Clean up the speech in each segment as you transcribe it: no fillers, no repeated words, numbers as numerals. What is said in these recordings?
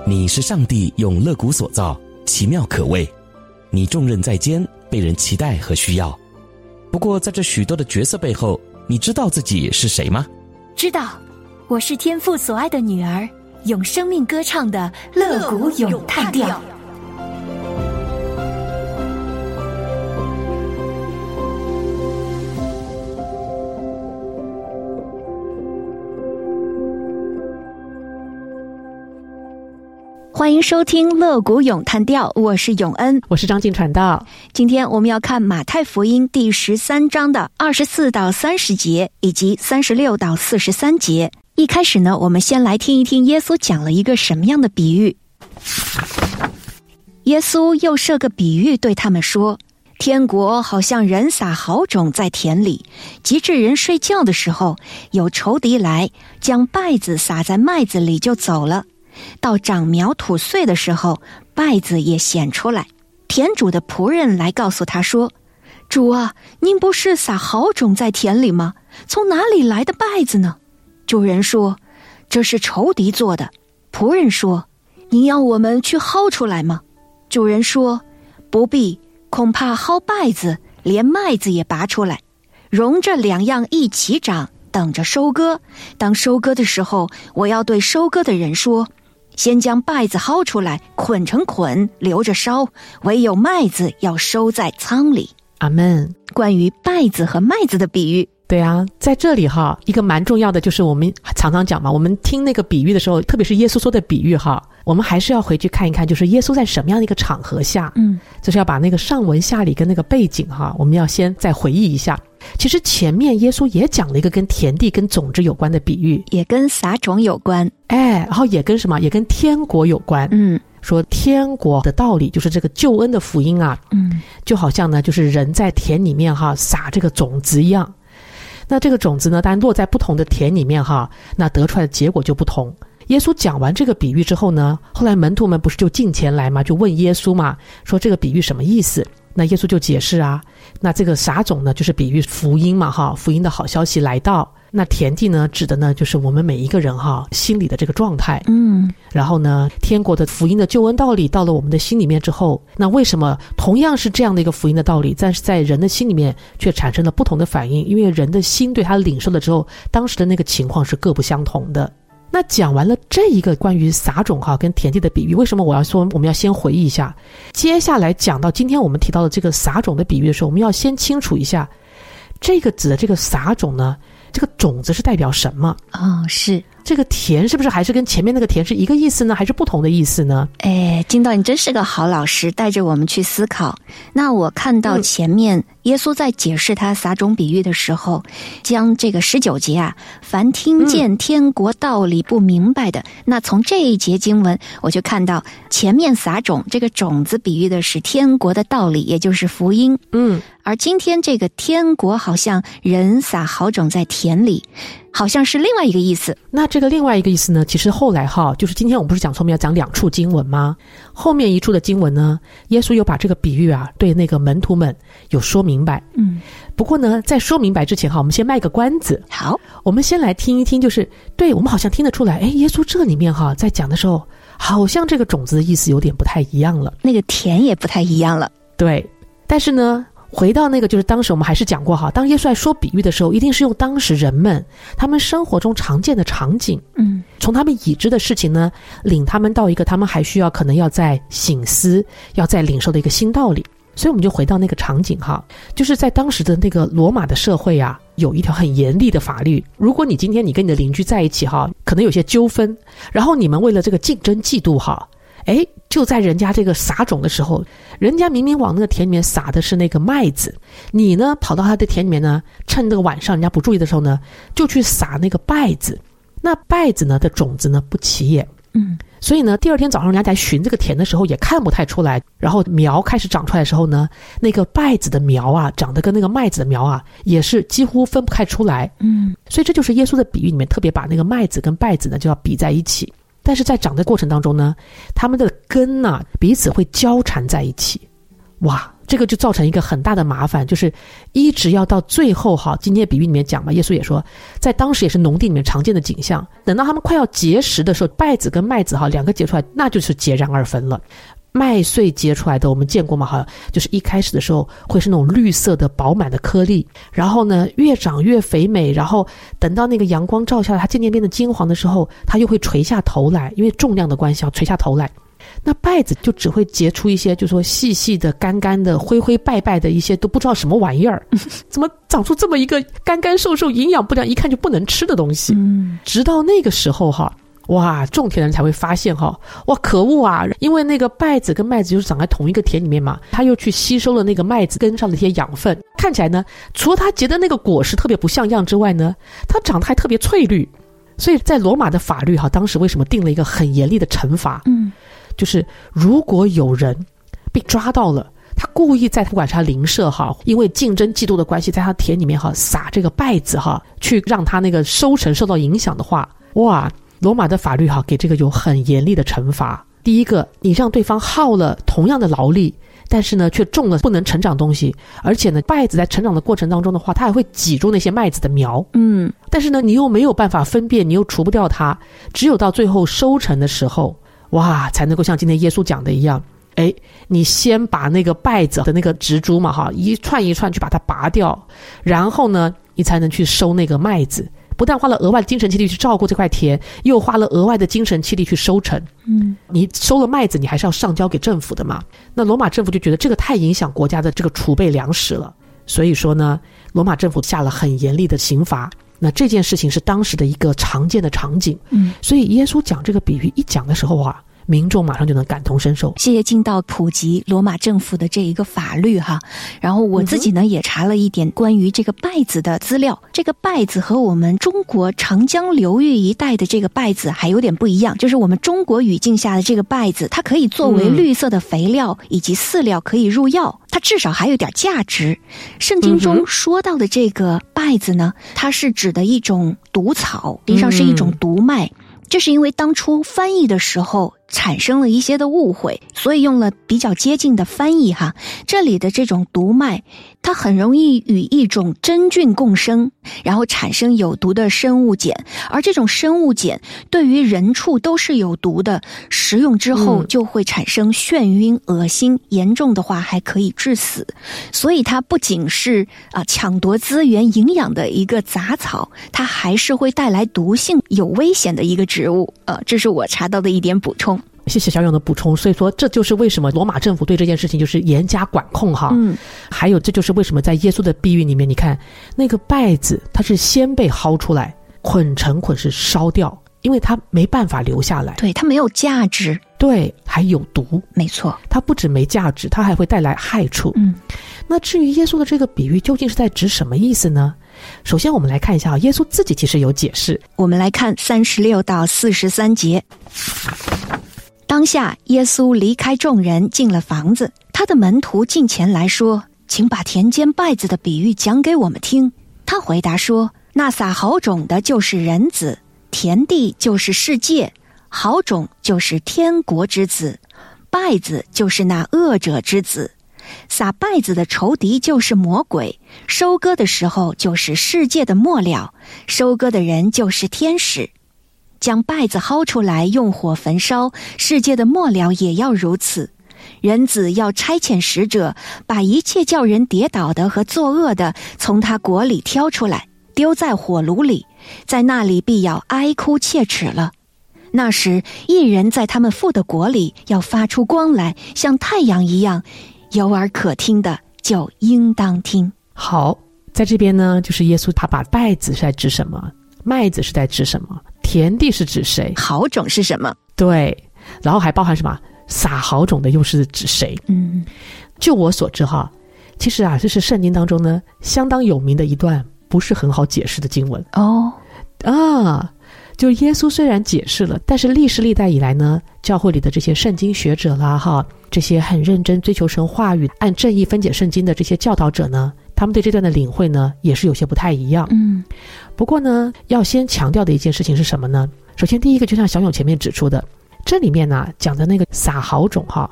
你是上帝用肋骨所造，奇妙可畏。你重任在肩，被人期待和需要。不过在这许多的角色背后，你知道自己是谁吗？ 知道，我是天父所爱的女儿，用生命歌唱的肋骨咏叹调。欢迎收听肋骨咏叹调，我是永恩， 我是张静传道。 今天我们要看马太福音第13章的24到30节以及36到43节。一开始呢，我们先来听一听耶稣讲了一个什么样的比喻。耶稣又设个比喻对他们说，天国好像人撒好种在田里，及至人睡觉的时候，有仇敌来，将稗子撒在麦子里就走了。到长苗吐穗的时候，稗子也显出来。田主的仆人来告诉他说，主啊，您不是撒好种在田里吗？从哪里来的稗子呢？主人说，这是仇敌做的。仆人说，您要我们去薅出来吗？主人说，不必，恐怕薅稗子，连麦子也拔出来，容这两样一起长，等着收割。当收割的时候，我要对收割的人说，先将稗子薅出来，捆成捆，留着烧，唯有麦子要收在仓里。 阿们。 关于稗子和麦子的比喻， 对啊，在这里哈，一个蛮重要的就是我们常常讲嘛，我们听那个比喻的时候，特别是耶稣说的比喻哈，我们还是要回去看一看，就是耶稣在什么样的一个场合下，就是要把那个上文下理跟那个背景哈，我们要先再回忆一下。其实前面耶稣也讲了一个跟田地跟种子有关的比喻， 也跟撒种有关， 然后也跟什么，也跟天国有关。说天国的道理就是这个救恩的福音啊，就好像呢，就是人在田里面哈撒这个种子一样。那这个种子呢，当然落在不同的田里面哈，那得出来的结果就不同。耶稣讲完这个比喻之后呢，后来门徒们不是就进前来嘛，就问耶稣嘛，说这个比喻什么意思？那耶稣就解释啊，那这个撒种呢，就是比喻福音嘛哈，福音的好消息来到。那田地呢，指的呢就是我们每一个人哈心里的这个状态。然后呢，天国的福音的救恩道理到了我们的心里面之后，那为什么同样是这样的一个福音的道理，但是在人的心里面却产生了不同的反应？因为人的心对他领受了之后，当时的那个情况是各不相同的。那讲完了这一个关于撒种哈跟田地的比喻，为什么我要说我们要先回忆一下？接下来讲到今天我们提到的这个撒种的比喻的时候，我们要先清楚一下，这个指的这个撒种呢，这个种子是代表什么？ 是这个田是不是还是跟前面那个田是一个意思呢，还是不同的意思呢？ 金道你真是个好老师，带着我们去思考。那我看到前面耶稣在解释他撒种比喻的时候，将这个19节啊，凡听见天国道理不明白的，那从这一节经文我就看到前面撒种这个种子比喻的是天国的道理，也就是福音。而今天这个天国好像人撒好种在田里，好像是另外一个意思。 那这个另外一个意思呢，其实后来哈，就是今天我们不是讲说我们要讲2处经文吗？后面一处的经文呢，耶稣有把这个比喻啊对那个门徒们有说明白。不过呢，在说明白之前哈，我们先卖个关子。 好， 我们先来听一听，就是对我们好像听得出来，耶稣这里面哈在讲的时候，好像这个种子的意思有点不太一样了， 那个田也不太一样了。 对，但是呢，回到那个就是当时我们还是讲过哈，当耶稣来说比喻的时候，一定是用当时人们他们生活中常见的场景，从他们已知的事情呢，领他们到一个他们还需要可能要再省思要再领受的一个新道理。所以我们就回到那个场景哈，就是在当时的那个罗马的社会啊，有一条很严厉的法律，如果你今天你跟你的邻居在一起哈，可能有些纠纷，然后你们为了这个竞争嫉妒哈，就在人家这个撒种的时候，人家明明往那个田里面撒的是那个麦子，你呢跑到他的田里面呢，趁那个晚上人家不注意的时候呢，就去撒那个稗子。那稗子呢的种子呢不起眼，所以呢第二天早上人家在寻这个田的时候也看不太出来，然后苗开始长出来的时候呢，那个稗子的苗啊长得跟那个麦子的苗啊也是几乎分不开出来。所以这就是耶稣的比喻里面特别把那个麦子跟稗子呢就要比在一起。但是在长的过程当中呢，他们的根啊彼此会交缠在一起， 哇，这个就造成一个很大的麻烦，就是一直要到最后今天的比喻里面讲嘛，耶稣也说在当时也是农地里面常见的景象，等到他们快要结实的时候，稗子跟麦子两个结出来，那就是截然二分了。麦穗结出来的我们见过嘛，就是一开始的时候会是那种绿色的饱满的颗粒，然后呢越长越肥美，然后等到那个阳光照下来，它渐渐变得金黄的时候，它又会垂下头来，因为重量的关系垂下头来。那稗子就只会结出一些就是说细细的干干的灰灰败败的一些都不知道什么玩意儿，怎么长出这么一个干干瘦瘦营养不良一看就不能吃的东西。直到那个时候哇，种田人才会发现哇可恶啊！因为那个稗子跟麦子就是长在同一个田里面嘛，他又去吸收了那个麦子根上的一些养分，看起来呢，除了它结的那个果实特别不像样之外呢，它长得还特别翠绿。所以在罗马的法律当时为什么定了一个很严厉的惩罚？就是如果有人被抓到了，他故意在不管是他邻舍因为竞争嫉妒的关系，在他田里面撒这个稗子去让他那个收成受到影响的话，哇，罗马的法律给这个有很严厉的惩罚。第一个，你让对方耗了同样的劳力，但是呢却种了不能成长东西，而且呢稗子在成长的过程当中的话，它还会挤住那些麦子的苗，但是呢你又没有办法分辨，你又除不掉它，只有到最后收成的时候，哇，才能够像今天耶稣讲的一样，你先把那个稗子的那个植株嘛一串一串去把它拔掉，然后呢你才能去收那个麦子，不但花了额外的精神气力去照顾这块田，又花了额外的精神气力去收成。你收了麦子，你还是要上交给政府的嘛。那罗马政府就觉得这个太影响国家的这个储备粮食了，所以说呢，罗马政府下了很严厉的刑罚。那这件事情是当时的一个常见的场景。所以耶稣讲这个比喻一讲的时候民众马上就能感同身受。 谢谢进到普及罗马政府的这一个法律然后我自己呢也查了一点关于这个稗子的资料。这个稗子和我们中国长江流域一带的这个稗子还有点不一样，就是我们中国语境下的这个稗子，它可以作为绿色的肥料以及饲料可以入药，它至少还有点价值。圣经中说到的这个稗子呢，它是指的一种毒草，实际上是一种毒麦。这是因为当初翻译的时候产生了一些的误会，所以用了比较接近的翻译这里的这种毒麦，它很容易与一种真菌共生，然后产生有毒的生物碱，而这种生物碱对于人畜都是有毒的，食用之后就会产生眩晕、恶心，严重的话还可以致死。所以它不仅是抢夺资源营养的一个杂草，它还是会带来毒性、有危险的一个植物。这是我查到的一点补充。 谢谢小勇的补充。所以说这就是为什么罗马政府对这件事情就是严加管控还有这就是为什么在耶稣的比喻里面，你看那个稗子它是先被薅出来，捆成捆是烧掉，因为它没办法留下来， 对，它没有价值， 对，还有毒， 没错， 它不止没价值，它还会带来害处。那至于耶稣的这个比喻究竟是在指什么意思呢？首先我们来看一下耶稣自己其实有解释。 我们来看36到43节。当下耶稣离开众人，进了房子，他的门徒近前来说，请把田间稗子的比喻讲给我们听。他回答说，那撒好种的就是人子，田地就是世界，好种就是天国之子，稗子就是那恶者之子。撒稗子的仇敌就是魔鬼，收割的时候就是世界的末了，收割的人就是天使。将稗子薅出来，用火焚烧，世界的末了也要如此。人子要差遣使者，把一切叫人跌倒的和作恶的从他国里挑出来，丢在火炉里，在那里必要哀哭切齿了。那时一人在他们父的国里要发出光来，像太阳一样，有耳可听的就应当听。 好，在这边呢，就是耶稣他把稗子是在指什么，麦子是在指什么，田地是指谁， 好种是什么， 对，然后还包含什么，撒好种的又是指谁。就我所知其实这是圣经当中呢相当有名的一段不是很好解释的经文。就耶稣虽然解释了，但是历世历代以来呢，教会里的这些圣经学者啦这些很认真追求神话语、按正义分解圣经的这些教导者呢，他们对这段的领会呢也是有些不太一样。不过呢，要先强调的一件事情是什么呢？首先第一个，就像小勇前面指出的，这里面呢讲的那个撒好种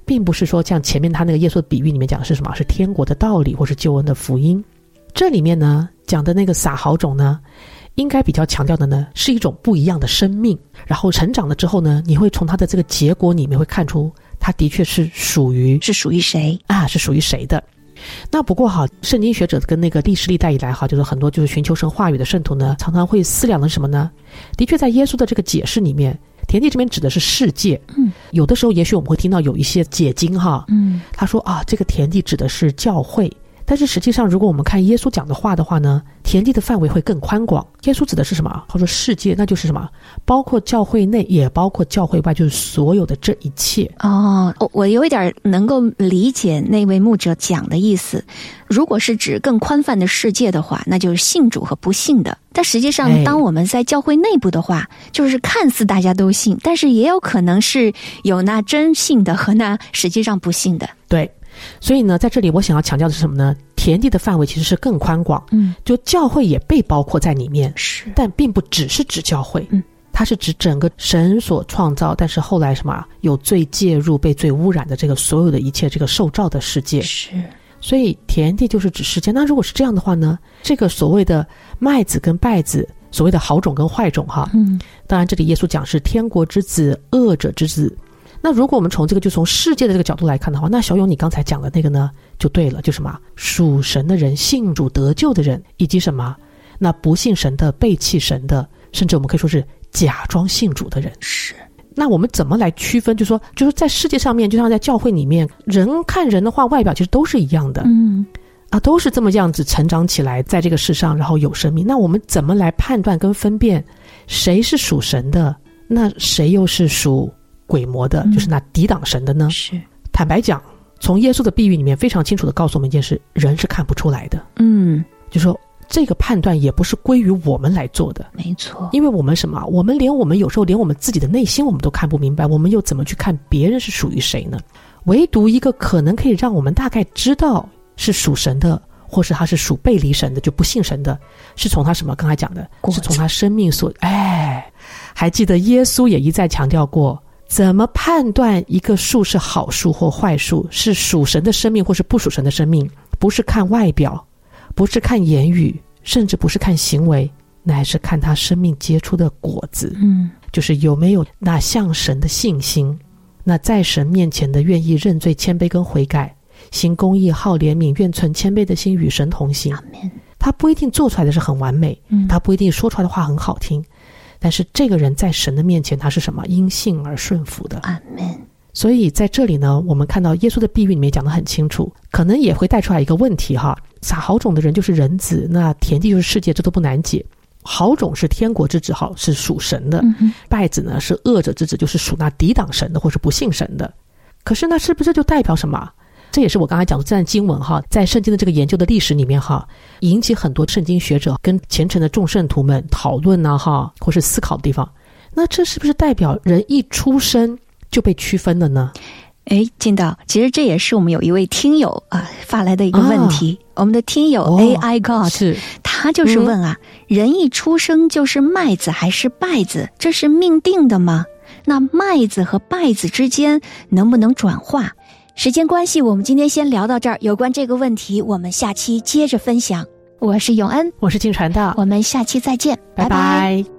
并不是说像前面他那个耶稣的比喻里面讲的是什么，是天国的道理或是救恩的福音。这里面呢讲的那个撒好种呢，应该比较强调的呢是一种不一样的生命，然后成长了之后呢，你会从它的这个结果里面会看出它的确是属于谁啊，是属于谁的。那不过哈，圣经学者跟那个历史历代以来哈，就是很多就是寻求神话语的圣徒呢，常常会思量的什么呢？的确在耶稣的这个解释里面，田地这边指的是世界，有的时候也许我们会听到有一些解经哈，他说啊，这个田地指的是教会。但是实际上如果我们看耶稣讲的话的话呢，田地的范围会更宽广。耶稣指的是什么？他说世界那就是什么，包括教会内也包括教会外，就是所有的这一切。 我有一点能够理解那位牧者讲的意思。如果是指更宽泛的世界的话，那就是信主和不信的。但实际上当我们在教会内部的话，就是看似大家都信，但是也有可能是有那真信的和那实际上不信的。 对，所以呢在这里我想要强调的是什么呢？田地的范围其实是更宽广，就教会也被包括在里面，是，但并不只是指教会，它是指整个神所创造，但是后来什么有罪介入被罪污染的这个所有的一切这个受造的世界。 是， 所以田地就是指世界。那如果是这样的话呢，这个所谓的麦子跟稗子，所谓的好种跟坏种哈，当然这里耶稣讲是天国之子恶者之子。那如果我们从这个就从世界的这个角度来看的话，那小勇你刚才讲的那个呢就对了，就什么属神的人信主得救的人，以及什么那不信神的背弃神的，甚至我们可以说是假装信主的人。 是， 那我们怎么来区分？就是在世界上面，就像在教会里面，人看人的话，外表其实都是一样的，都是这么样子成长起来，在这个世上，然后有生命。那我们怎么来判断跟分辨谁是属神的，那谁又是属鬼魔的，就是那抵挡神的呢？ 是， 坦白讲，从耶稣的比喻里面非常清楚的告诉我们一件事，人是看不出来的。就说这个判断也不是归于我们来做的。 没错， 因为我们什么？我们有时候连我们自己的内心我们都看不明白，我们又怎么去看别人是属于谁呢？唯独一个可能可以让我们大概知道是属神的，或是他是属背离神的，就不信神的，是从他什么？刚才讲的是从他生命所还记得耶稣也一再强调过，怎么判断一个树是好树或坏树，是属神的生命或是不属神的生命，不是看外表，不是看言语，甚至不是看行为，乃是看他生命结出的果子。就是有没有那向神的信心，那在神面前的愿意认罪谦卑跟悔改，行公义好怜悯，愿存谦卑的心与神同行。他不一定做出来的是很完美，他不一定说出来的话很好听，但是这个人在神的面前他是什么？因信而顺服的。 阿们。 所以在这里呢，我们看到耶稣的比喻里面讲得很清楚，可能也会带出来一个问题哈，撒好种的人就是人子，那田地就是世界，这都不难解。好种是天国之子，好是属神的，稗子呢是恶者之子，就是属那抵挡神的或是不信神的。可是那是不是就代表什么？这也是我刚才讲的这段经文哈，在圣经的这个研究的历史里面哈，引起很多圣经学者跟虔诚的众圣徒们讨论啊哈，或是思考的地方。那这是不是代表人一出生就被区分了呢？ 进道，其实这也是我们有一位听友发来的一个问题。我们的听友 AI God 是他就是问人一出生就是麦子还是稗子，这是命定的吗？那麦子和稗子之间能不能转化？时间关系，我们今天先聊到这儿。有关这个问题，我们下期接着分享。我是永恩， 我是静传道， 我们下期再见， 拜拜。